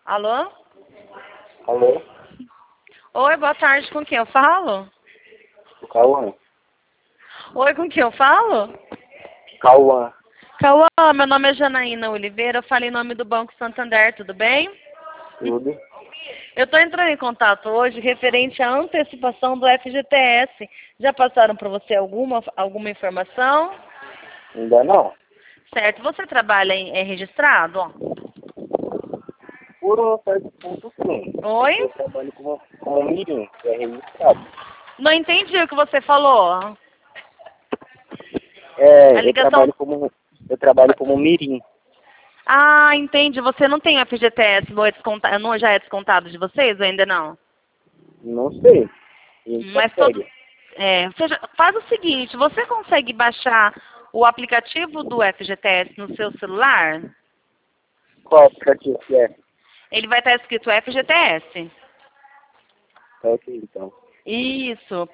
Alô? Alô? Oi, boa tarde, com quem eu falo? O Cauã. Oi, com quem eu falo? Cauã. Cauã, meu nome é Janaína Oliveira, eu falo em nome do Banco Santander, tudo bem? Tudo? Eu estou entrando em contato hoje referente à antecipação do FGTS. Já passaram para você alguma informação? Ainda não? Certo, você trabalha é registrado? Ó. Por um certo ponto, sim. Oi? Eu trabalho como mirim, que é registrado. Não entendi o que você falou. A Eu ligação... trabalho como mirim. Ah, entendi. Você não tem o FGTS não já é descontado de vocês ou ainda não? Não sei. A gente só Mas todo... pega. faz o seguinte, você consegue baixar o aplicativo do FGTS no seu celular? Qual aplicativo que é? Ele vai estar escrito FGTS. Tá ok, então. Isso.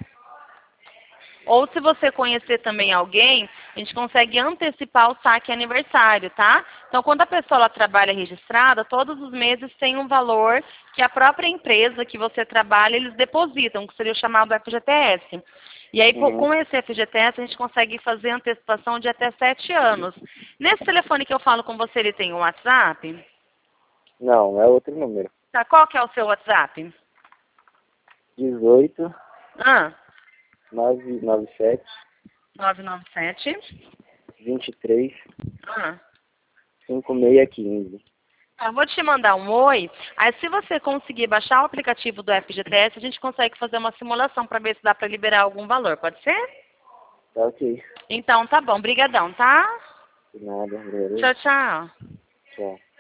Ou se você conhecer também alguém, a gente consegue antecipar o saque aniversário, tá? Então, quando a pessoa ela trabalha registrada, todos os meses tem um valor que a própria empresa que você trabalha, eles depositam, que seria o chamado FGTS. E aí, Uhum. com esse FGTS, a gente consegue fazer antecipação de até 7 anos. Nesse telefone que eu falo com você, ele tem um WhatsApp? Não, é outro número. Tá, qual que é o seu WhatsApp? 18 Ah, 997 997. 23 Ah. 5615. Eu vou te mandar um oi. Aí, se você conseguir baixar o aplicativo do FGTS, a gente consegue fazer uma simulação para ver se dá para liberar algum valor. Pode ser? Tá ok. Então, tá bom. Brigadão, tá? De nada, beleza. Tchau, tchau. Tchau.